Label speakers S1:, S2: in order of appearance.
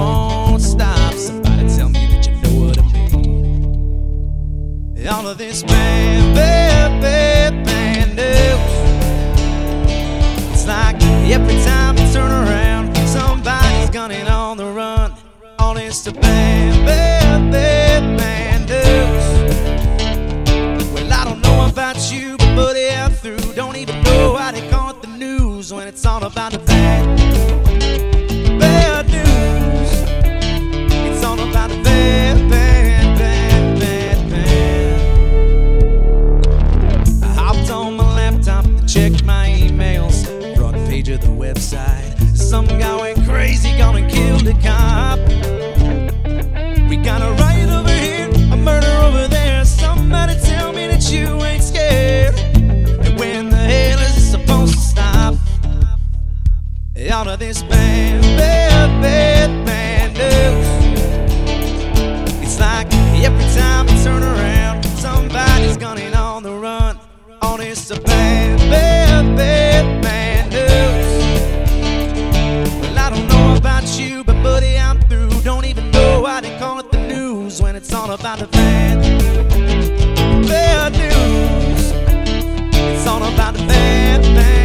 S1: won't stop. Somebody tell me that you know what I mean. All of this bad, bad, bad, bad news. It's like every time you turn around, somebody's gunning on the run. All this bad, bad, bad, bad news. Well, I don't know about you, but buddy, I'm through. Don't even know how they call it the news when it's all about the bad, bad news. It's all about the bad, bad, bad, bad, bad. I hopped on my laptop to check my emails. Front page of the website. Some guy went crazy, gonna kill the cop. We got a riot over here, a murder over there. Somebody tell me that you ain't scared. And when the hell is it supposed to stop? All of this bad, bad, bad, bad news. It's like every time I turn around, somebody's gunning on the run. All this bad, bad, bad, bad news. Well, I don't know about you, but buddy, I'm through. Don't even know why they call it the news when it's all about the bad, bad news. It's all about the bad, bad.